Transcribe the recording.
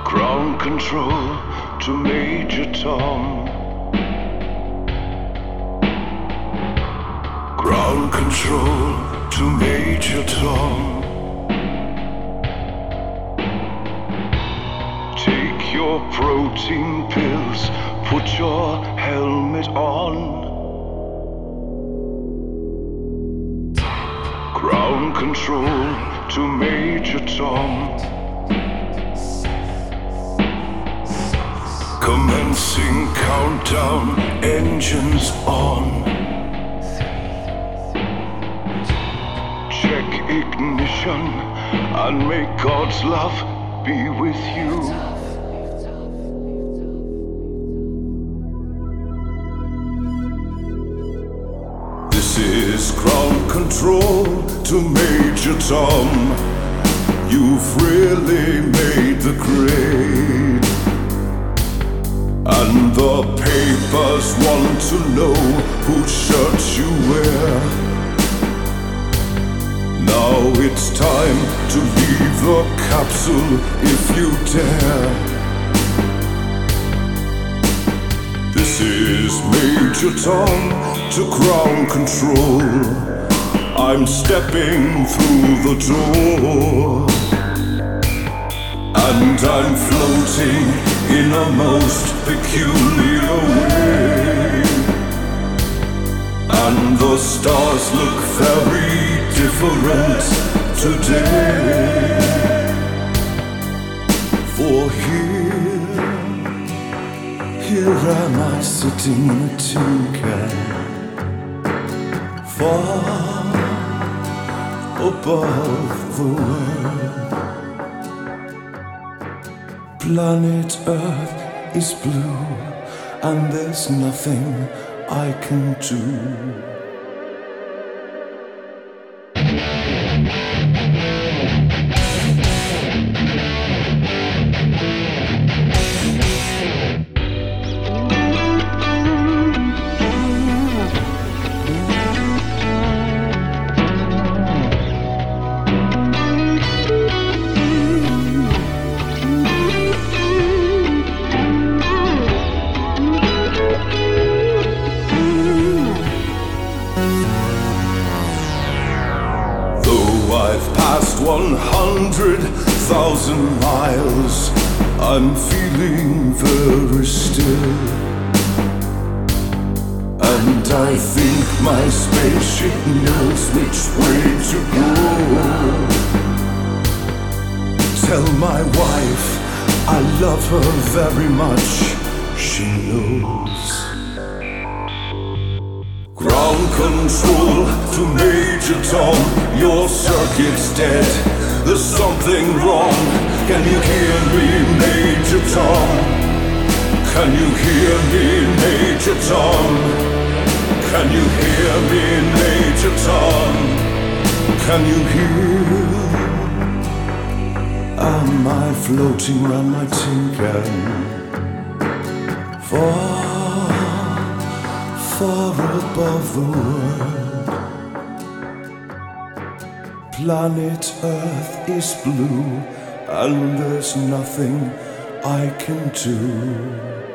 Ground control to Major Tom. Ground control to Major Tom. Take your protein pills, put your helmet on. Ground control to Major Tom. Commencing countdown, engines on. Check ignition and may God's love be with you. This is ground control to Major Tom. You've really made the grade. And the papers want to know whose shirt you wear. Now it's time to leave the capsule if you dare. This is Major Tom to ground control. I'm stepping through the door. And I'm floating in a most peculiar way. And the stars look very different today. For here am I sitting in a tin can, far above the world. Planet Earth is blue, and there's nothing I can do. I've passed 100,000 miles. I'm feeling very still, and I think my spaceship knows which way to go. Tell my wife I love her very much. She knows. Ground control to Major Tom, your circuit's dead. There's something wrong. Can you hear me, Major Tom? Can you hear me, Major Tom? Can you hear me, Major Tom? Can you hear? Am I floating round my tin can? Far above the world. Planet Earth is blue, and there's nothing I can do.